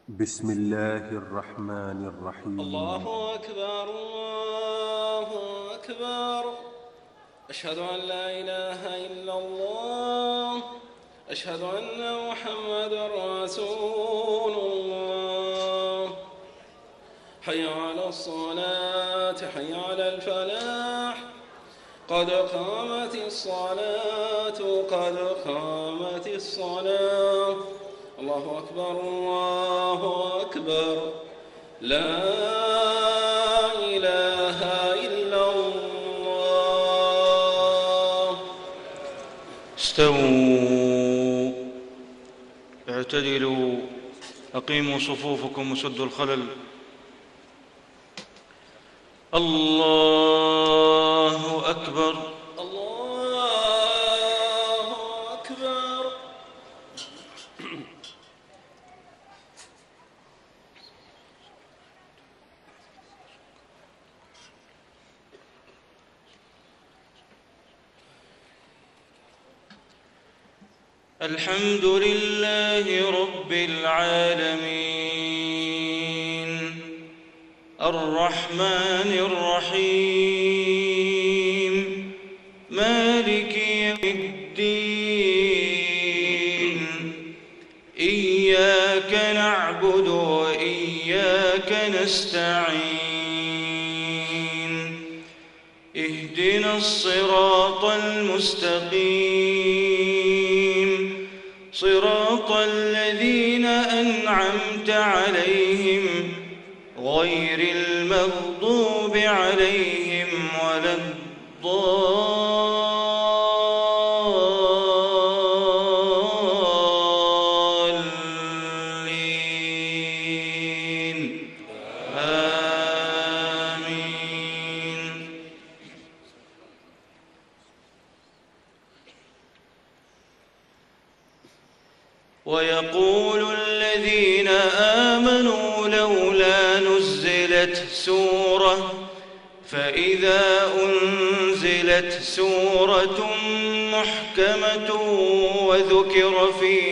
بسم الله الرحمن الرحيم. الله أكبر الله أكبر. أشهد أن لا إله إلا الله. أشهد أن محمدًا رسول الله. حي على الصلاة حي على الفلاح. قد قامت الصلاة قد قامت الصلاة. الله أكبر الله أكبر. لا إله إلا الله. استووا، اعتدلوا، أقيموا صفوفكم وسدوا الخلل. الله أكبر. الله أكبر. الحمد لله رب العالمين، الرحمن الرحيم، مالك يوم الدين. إياك نعبد وإياك نستعين. اهدنا الصراط المستقيم، صراط الذين أنعمت عليهم غير المغضوب عليهم ولا الضالين. آمين. ويقول الذين آمنوا لولا نزلت سورة، فإذا أنزلت سورة محكمة وذكر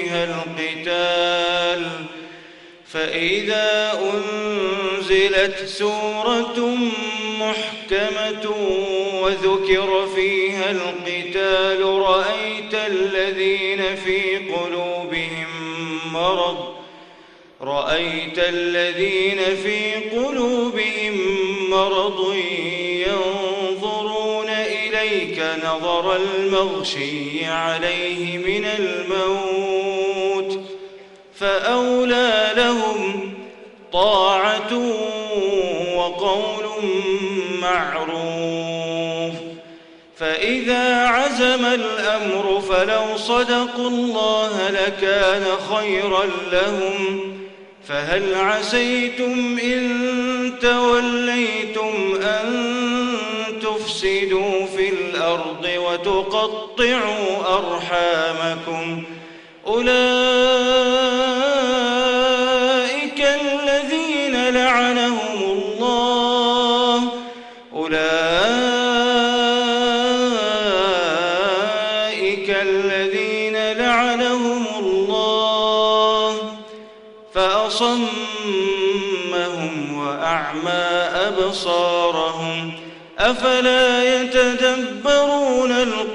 فيها القتال رأيت الذين في قلوبهم مرض ينظرون إليك نظر المغشي عليه من الموت، فأولى لهم طاعة وقول معروف. فإذا عزم الأمر فلو صدقوا الله لكان خيرا لهم. فهل عسيتم إن توليتم أن تفسدوا في الأرض وتقطعوا أرحامكم؟ أولئك الذين لعنهم الله فأصمهم وأعمى أبصارهم. أفلا يتدبرون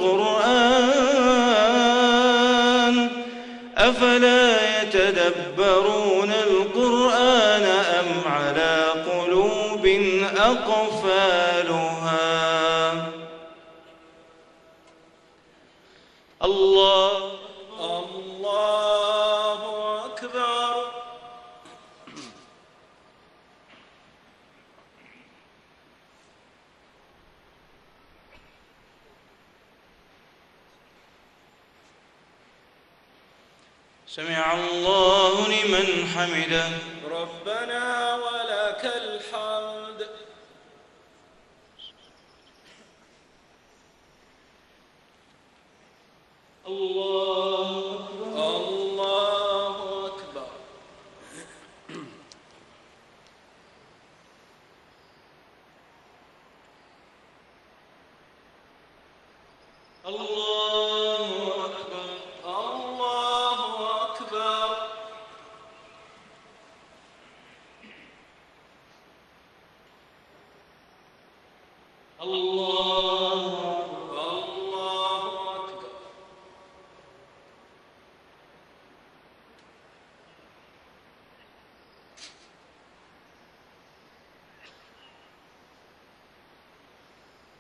القرآن أم على قلوب أقفالها؟ الله أكبر. سمع الله لمن حمده. ربنا ولك الحمد. الله أكبر. الله أكبر. الله أكبر.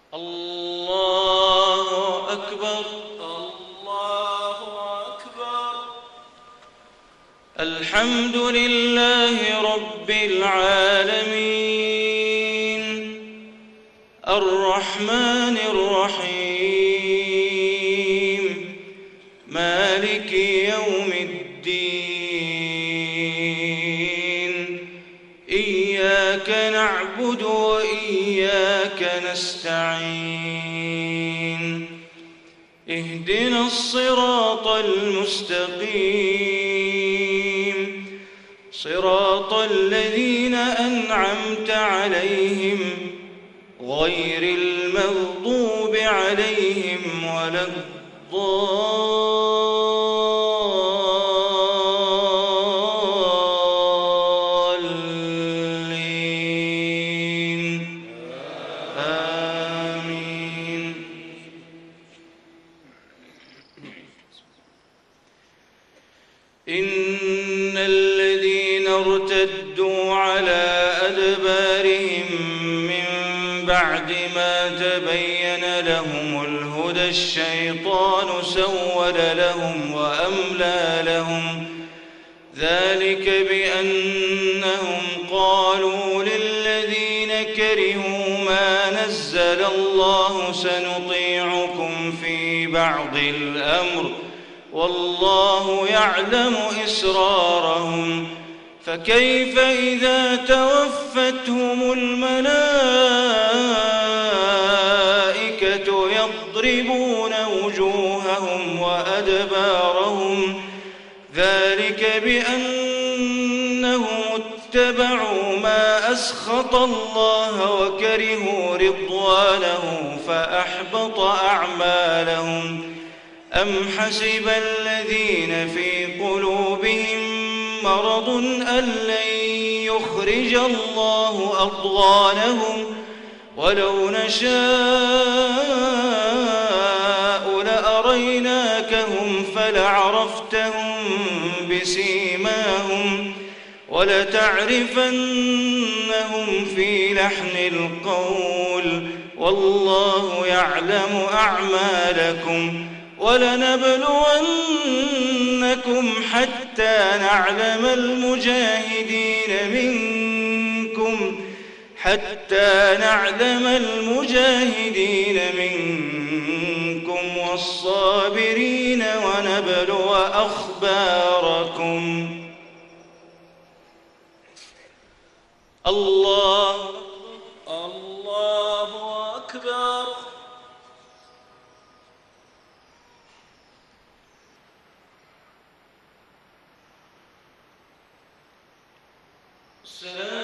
الله أكبر. الله أكبر. الحمد لله رب العالمين الرحمن الرحيم مالك يوم الدين إياك نعبد وإياك نستعين اهدنا الصراط المستقيم صراط الذين أنعمت عليهم غير المغضوب عليهم ولا الضالين آمين. إن الذين ارتدوا على أدبارهم من بعد ما تبين لهم الهدى الشيطان سول لهم وأملى لهم ذلك بأنهم قالوا للذين كرهوا ما نزل الله سنطيعكم في بعض الأمر والله يعلم إسرارهم فكيف إذا توفتهم الملائكة يضربون وجوههم وأدبارهم ذلك بأنهم اتبعوا ما أسخط الله وكرهوا رضوانه فأحبط أعمالهم. أم حسب الذين في قلوبهم مرض أن لن يخرج الله أضغانهم ولو نشاء لأريناكهم فلعرفتهم بسيماهم ولتعرفنهم في لحن القول والله يعلم أعمالكم ولنبلونكم حتى نعلم المجاهدين منكم والصابرين ونبلو أخباركم. الله أكبر. السلام